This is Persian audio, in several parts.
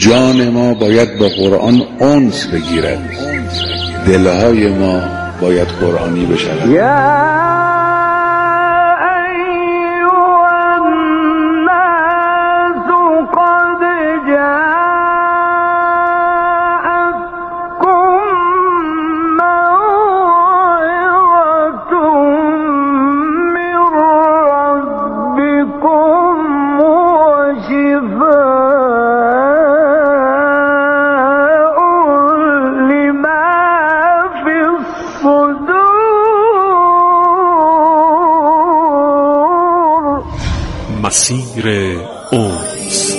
جان ما باید با قرآن انس بگیرد، دلهای ما باید قرآنی بشود. مسیر أنس.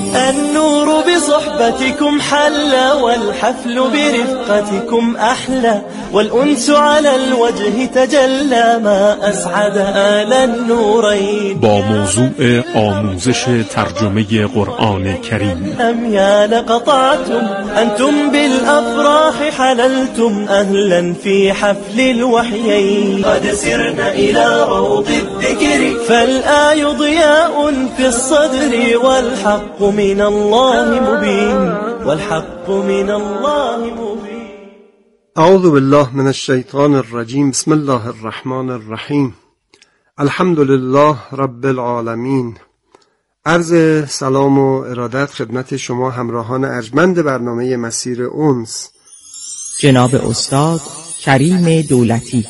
النور بصحبتكم حلى والحفل برفقتكم أحلى والأنس على الوجه تجلى ما أسعد آل النورين. با موضوع آموزش ترجمه قرآن کریم. أميال قطعتم أنتم بالأفراح حللتم أهلا في حفل الوحيين. قد سرنا إلى روض الذكر فالآي ضياء في الصدر والحق من الله مبين والحق من الله مبين. اعوذ بالله من الشیطان الرجیم. بسم الله الرحمن الرحیم. الحمد لله رب العالمین. عرض سلام و ارادت خدمت شما همراهان ارجمند برنامه مسیر أنس، جناب استاد کریم دولتی.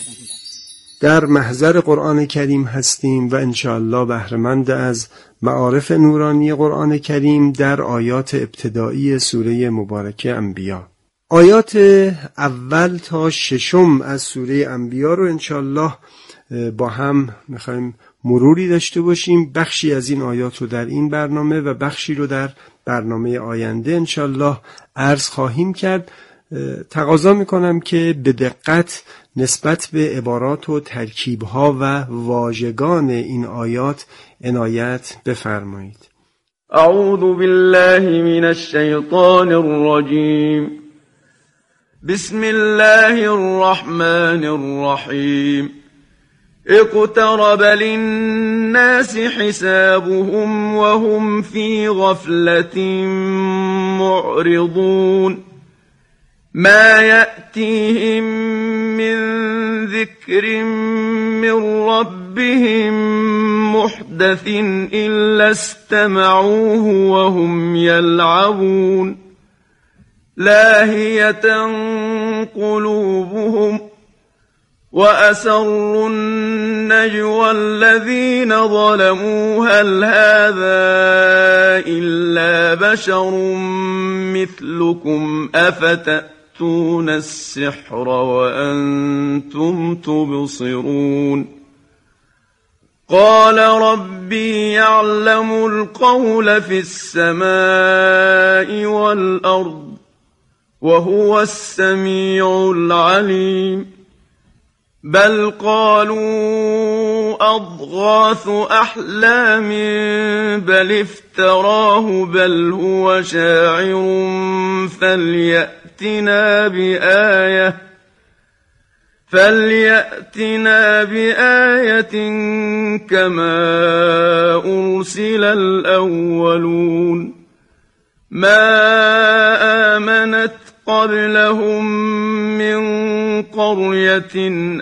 در محضر قرآن کریم هستیم و انشاءالله بهره‌مند از معارف نورانی قرآن کریم در آیات ابتدایی سوره مبارکه انبیا. آیات اول تا ششم از سوره انبیا رو انشاءالله با هم میخوایم مروری داشته باشیم. بخشی از این آیات رو در این برنامه و بخشی رو در برنامه آینده انشاءالله عرض خواهیم کرد. تقاضا میکنم که به دقت نسبت به عبارات و ترکیبها و واژگان این آیات عنایت بفرمایید. اعوذ بالله من الشیطان الرجیم. بسم الله الرحمن الرحیم. اقترب للناس حسابهم وهم في غفلة معرضون. ما يأتيهم من ذكر من ربهم محدث إلا استمعوه وهم يلعبون. لاهية قلوبهم وأسروا النجوى الذين ظلموا هل هذا إلا بشر مثلكم أفتأتون السحر وأنتم تبصرون. قال ربي يعلم القول في السماء والأرض وهو السميع العليم. بل قالوا أضغاث أحلام بل افتراه بل هو شاعر فليأتنا بآية كما أرسل الأولون. ما آمنت قبلهم من قرية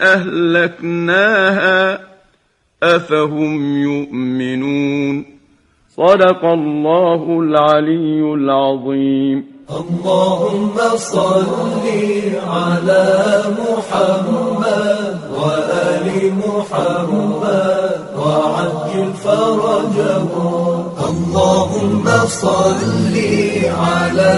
أهلكناها أفهم يؤمنون. صدق الله العلي العظيم. اللهم صل على محمد وآل محمد وعجل فرجهم. اللهم صل على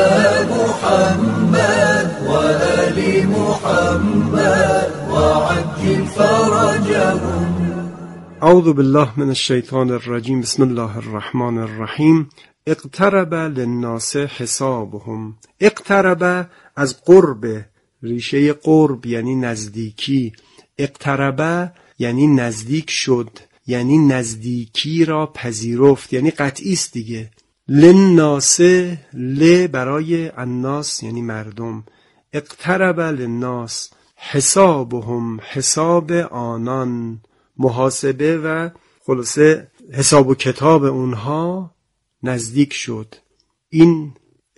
محمد وآل محمد وعجل فرجهم. اعوذ بالله من الشیطان الرجیم. بسم الله الرحمن الرحیم. اقترب للناس حسابهم. اقترب از قرب، ریشه قرب یعنی نزدیکی. اقترب یعنی نزدیک شد، یعنی نزدیکی را پذیرفت، یعنی قطعی است دیگه. للناس، ل برای الناس یعنی مردم. اقترب للناس حسابهم، حساب آنان، محاسبه و خلاصه حساب و کتاب اونها نزدیک شد. این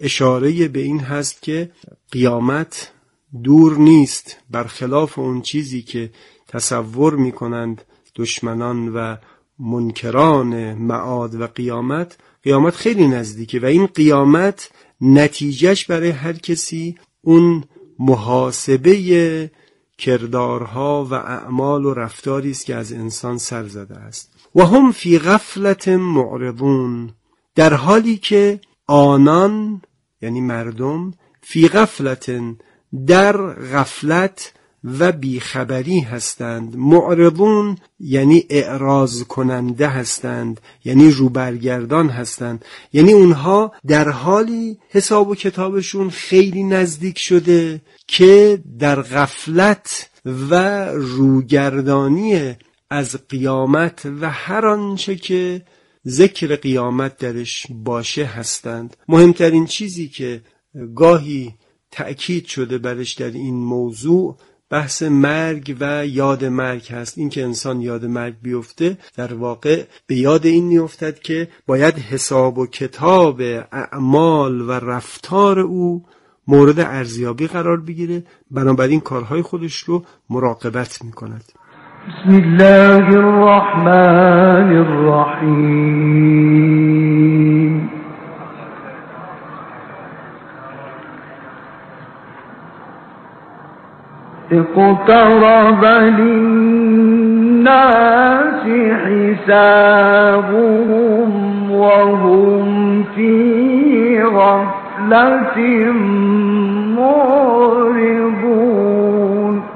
اشاره به این هست که قیامت دور نیست، برخلاف اون چیزی که تصور میکنند دشمنان و منکران معاد و قیامت. قیامت خیلی نزدیکه و این قیامت نتیجهش برای هر کسی اون محاسبه کردارها و اعمال و رفتاری است که از انسان سر زده است. و هم فی غفلت معرضون، در حالی که آنان یعنی مردم فی غفلت در غفلت و بیخبری هستند. معرضون یعنی اعراض کننده هستند، یعنی روبرگردان هستند، یعنی اونها در حالی حساب و کتابشون خیلی نزدیک شده که در غفلت و روگردانی از قیامت و هر آنچه که ذکر قیامت درش باشه هستند. مهمترین چیزی که گاهی تأکید شده برش در این موضوع بحث مرگ و یاد مرگ هست. این که انسان یاد مرگ بیفته در واقع به یاد این میافتد که باید حساب و کتاب اعمال و رفتار او مورد ارزیابی قرار بگیره، بنابراین کارهای خودش رو مراقبت میکند. بسم الله الرحمن الرحیم. اقترب للناس حسابهم وهم فی غفلة معرضون.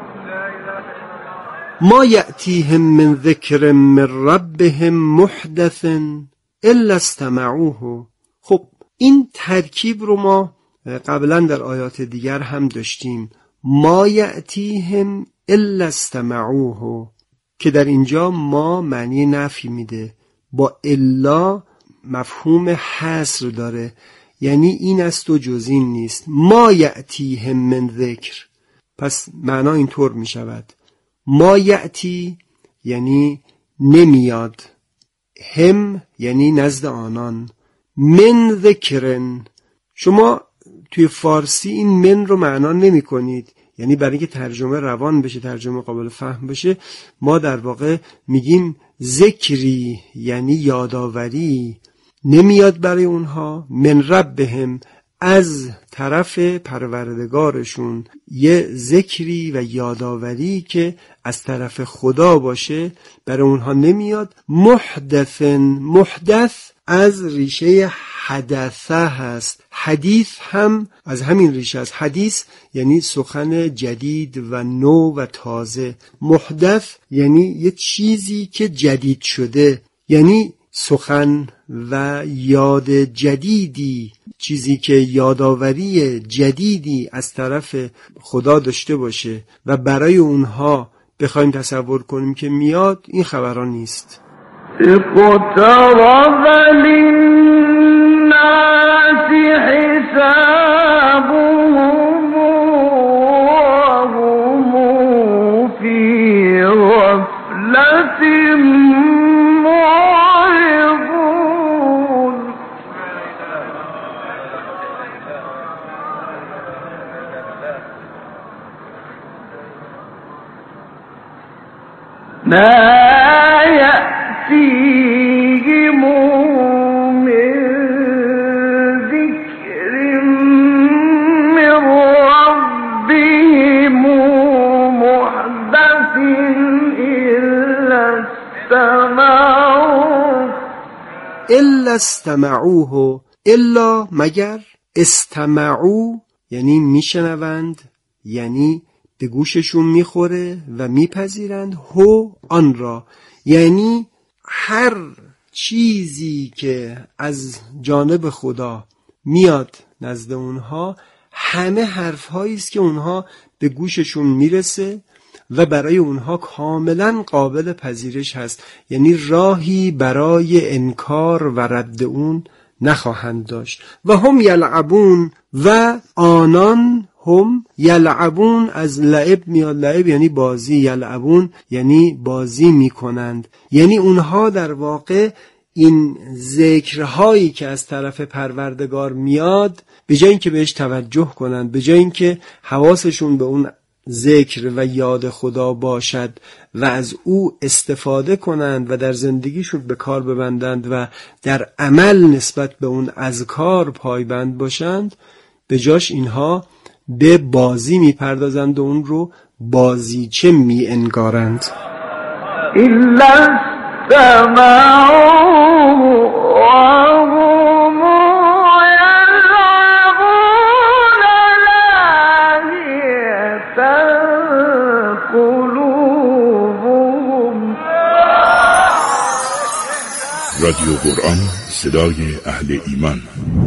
ما یأتیهم من ذکر من ربهم محدث الا استمعوه. خب این ترکیب رو ما قبلا در آیات دیگر هم داشتیم. ما یأتیهم الا استمعوه که در اینجا ما معنی نفی میده، با الا مفهوم حصر داره، یعنی این است و جز این نیست. ما یأتیهم من ذکر، پس معنا اینطور میشود ما یأتی یعنی نمیاد، هم یعنی نزد آنان، من ذکرن. شما توی فارسی این من رو معنا نمی کنید، یعنی برای اینکه ترجمه روان بشه، ترجمه قابل فهم بشه، ما در واقع میگیم ذکری یعنی یاداوری نمیاد برای اونها، من ربهم از طرف پروردگارشون یه ذکری و یاداوری که از طرف خدا باشه برای اونها نمیاد. محدثن، محدث از ریشه حدثه هست، حدیث هم از همین ریشه است. حدیث یعنی سخن جدید و نو و تازه، محدث یعنی یه چیزی که جدید شده، یعنی سخن و یاد جدیدی، چیزی که یاداوری جدیدی از طرف خدا داشته باشه و برای اونها بخوایم تصور کنیم که میاد، این خبران نیست. اقترب للناس حسابهم وهم فی غفلة معرضون. ما يأتيهم من ذكر من ربهم محدث الا استمعوه، الا مگر، استمعو یعنی میشنوند، یعنی به گوششون میخوره و میپذیرند، هو آن را، یعنی هر چیزی که از جانب خدا میاد نزد اونها، همه حرفهایی است که اونها به گوششون میرسه و برای اونها کاملا قابل پذیرش هست، یعنی راهی برای انکار و رد اون نخواهند داشت. و هم یلعبون، و آنان هم یلعبون از لعب میاد، لعب یعنی بازی، یلعبون یعنی بازی میکنند، یعنی اونها در واقع این ذکرهایی که از طرف پروردگار میاد به جای اینکه بهش توجه کنند، به جای اینکه حواسشون به اون ذکر و یاد خدا باشد و از او استفاده کنند و در زندگیشون به کار ببندند و در عمل نسبت به اون اذکار پایبند باشند، به جاش اینها به بازی میپردازند و اون رو بازیچه می انگارند. إلا استمعوه وهم يلعبون لاهية قلوبهم. رادیو قرآن، صدای اهل ایمان.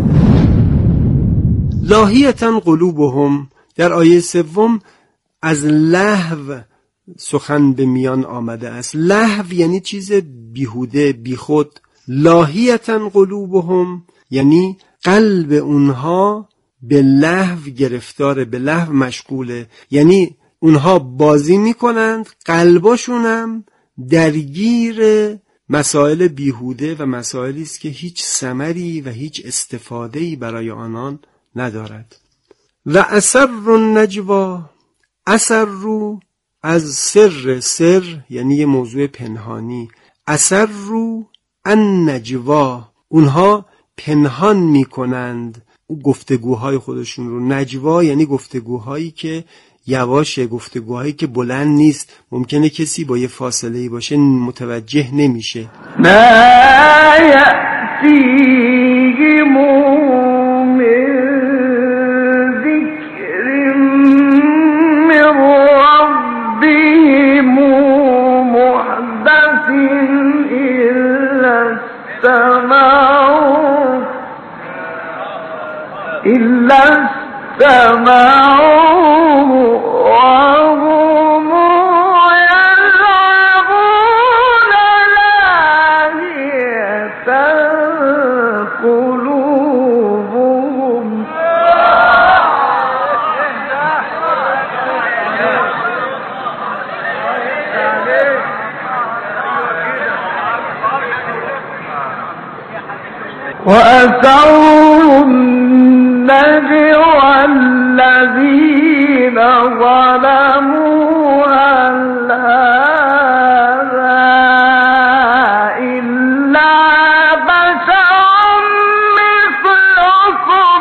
لاهیةً قلوبهم، در آیه 3 از لهو سخن به میان آمده است. لهو یعنی چیز بیهوده، بیخود. لاهیةً قلوبهم یعنی قلب اونها به لهو گرفتاره، به لهو مشغوله، یعنی اونها بازی میکنند، قلباشونم درگیر مسائل بیهوده و مسائلی است که هیچ ثمری و هیچ استفاده‌ای برای آنان ندارد. و اسر النجوا، اسر رو از سر یعنی یه موضوع پنهانی، اسر رو النجوا، اونها پنهان میکنند گفتگوهای خودشون رو. نجوا یعنی گفتگوهایی که یواشه، گفتگوهایی که بلند نیست، ممکنه کسی با یه فاصله‌ای باشه متوجه نمیشه. ما یأتیهم من ذکر من ربهم محدث إلا استمعوه وهم يلعبون لاهية قلوبهم. وأسروا النجوى الذين ظلموا هل هذا إلا بشر مثلكم.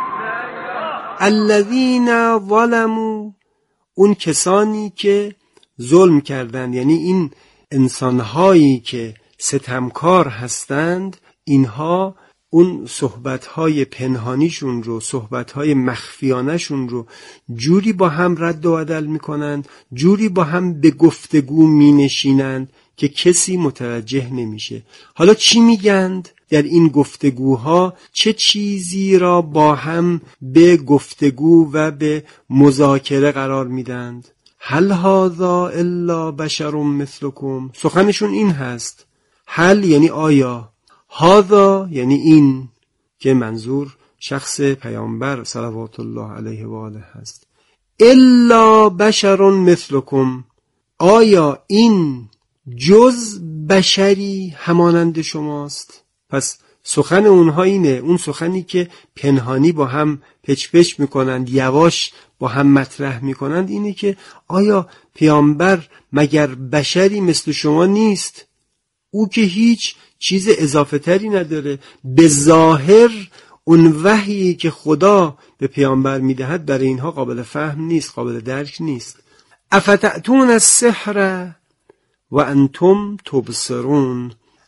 الذين ظلموا، اون کسانی که ظلم کردند، یعنی این انسانهایی که ستمکار هستند، اینها اون صحبتهای پنهانیشون رو، صحبتهای مخفیانشون رو جوری با هم رد و بدل میکنند، جوری با هم به گفتگو مینشینند که کسی متوجه نمیشه. حالا چی میگند در این گفتگوها؟ چه چیزی را با هم به گفتگو و به مذاکره قرار میدند؟ هل هذا الا بشر مثلکم، سخنشون این هست. هل یعنی آیا، هذا یعنی این، که منظور شخص پیامبر صلوات الله علیه و آله هست. الا بشر مثلکم، آیا این جز بشری همانند شماست؟ پس سخن اونها اینه، اون سخنی که پنهانی با هم پچ پچ میکنند، یواش با هم مطرح میکنند، اینه که آیا پیامبر مگر بشری مثل شما نیست؟ او که هیچ چیز اضافه تری نداره. به ظاهر اون وحیی که خدا به پیامبر میدهد برای اینها قابل فهم نیست، قابل درک نیست. افتأتون السحر و انتم تبصرون.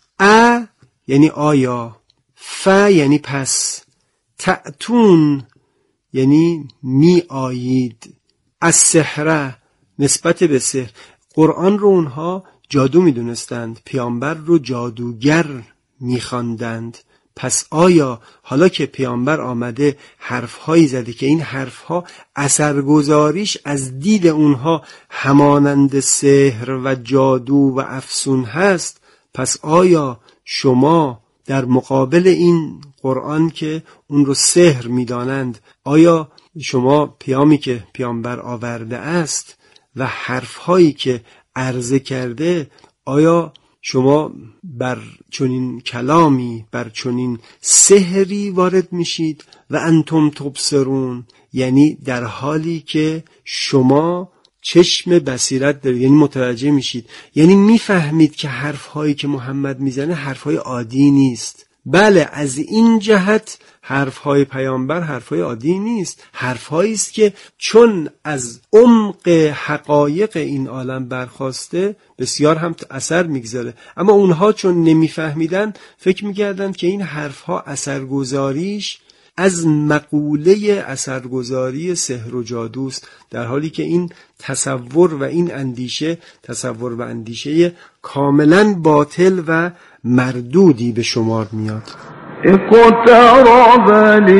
یعنی آیا، یعنی پس، تأتون یعنی می آیید، السحر نسبت به سحر. قرآن رو اونها جادو میدونستند، پیامبر رو جادوگر میخواندند. پس آیا حالا که پیامبر آمده حرفهایی زده که این حرفها اثرگذاریش از دید اونها همانند سحر و جادو و افسون هست، پس آیا شما در مقابل این قرآن که اون رو سحر میدانند، آیا شما پیامی که پیامبر آورده است و حرفهایی که عرضه کرده، آیا شما بر چنین کلامی، بر چنین سحری وارد میشید و انتم تبصرون، یعنی در حالی که شما چشم بصیرت دارید، یعنی متوجه میشید، یعنی میفهمید که حرفهایی که محمد میزنه حرفهای عادی نیست. بله، از این جهت حرفهای پیامبر حرفهای عادی نیست، حرفهایی است که چون از عمق حقایق این عالم برخواسته بسیار هم اثر میگذاره، اما اونها چون نمیفهمیدن فکر میکردن که این حرفها اثرگذاریش از مقوله اثرگذاری سحر و جادوست، در حالی که این تصور و این اندیشه تصور و اندیشه کاملا باطل و مردودی به شمار میاد. اقترب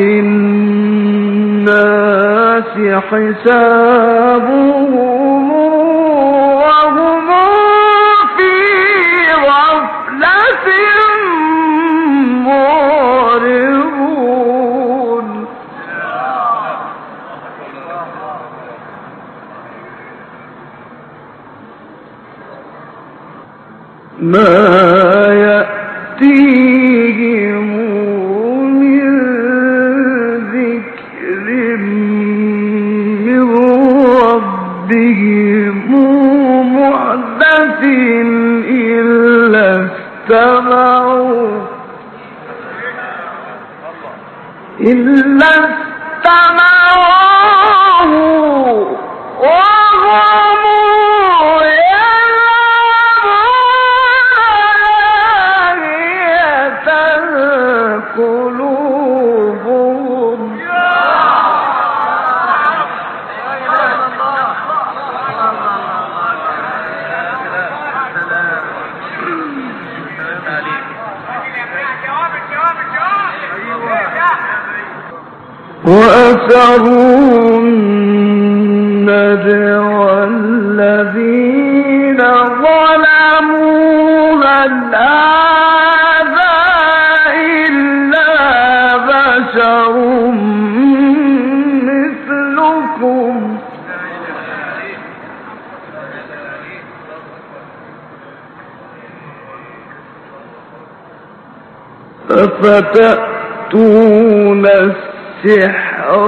للناس حسابهم وهم في غفلة معرضون. ما يأتيهم من ذكر من ربهم محدث إلا استمعوه وهم قلوبهم. وأسروا النجوى الذين ظلموا هل هذا إلا بشر مثلكم أفتأتون السحر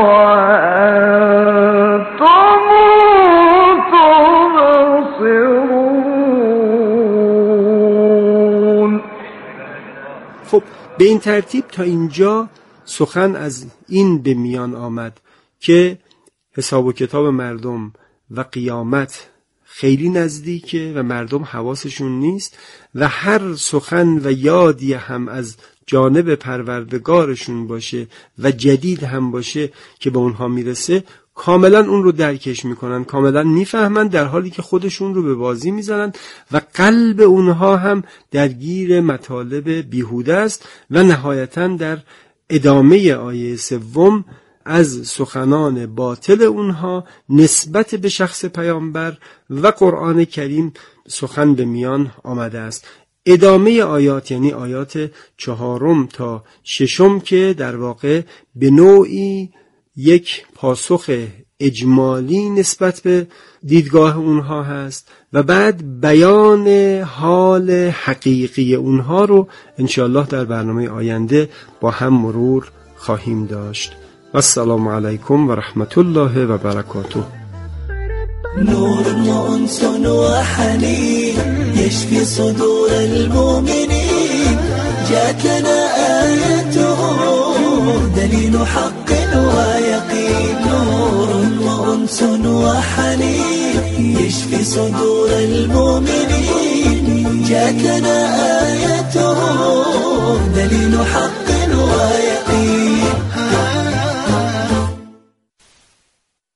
وأنتم تبصرون. خب به این ترتیب تا اینجا سخن از این به میان آمد که حساب و کتاب مردم و قیامت خیلی نزدیکه و مردم حواسشون نیست و هر سخن و یادی هم از جانب پروردگارشون باشه و جدید هم باشه که به اونها میرسه کاملا اون رو درکش میکنن، کاملا میفهمن، در حالی که خودشون رو به بازی میزنن و قلب اونها هم درگیر مطالب بیهوده است. و نهایتا در ادامه آیه 3 از سخنان باطل اونها نسبت به شخص پیامبر و قرآن کریم سخن به میان آمده است. ادامه آیات یعنی آیات 4 تا 6 که در واقع به نوعی یک پاسخ اجمالی نسبت به دیدگاه اونها هست و بعد بیان حال حقیقی اونها رو انشاءالله در برنامه آینده با هم مرور خواهیم داشت. و السلام علیکم و رحمت الله و برکاته. نور وأنس وحنين يشفي صدور المؤمنين جاءت لنا آيته دليل حق ويقين. نور وأنس وحنين يشفي صدور المؤمنين جاءت لنا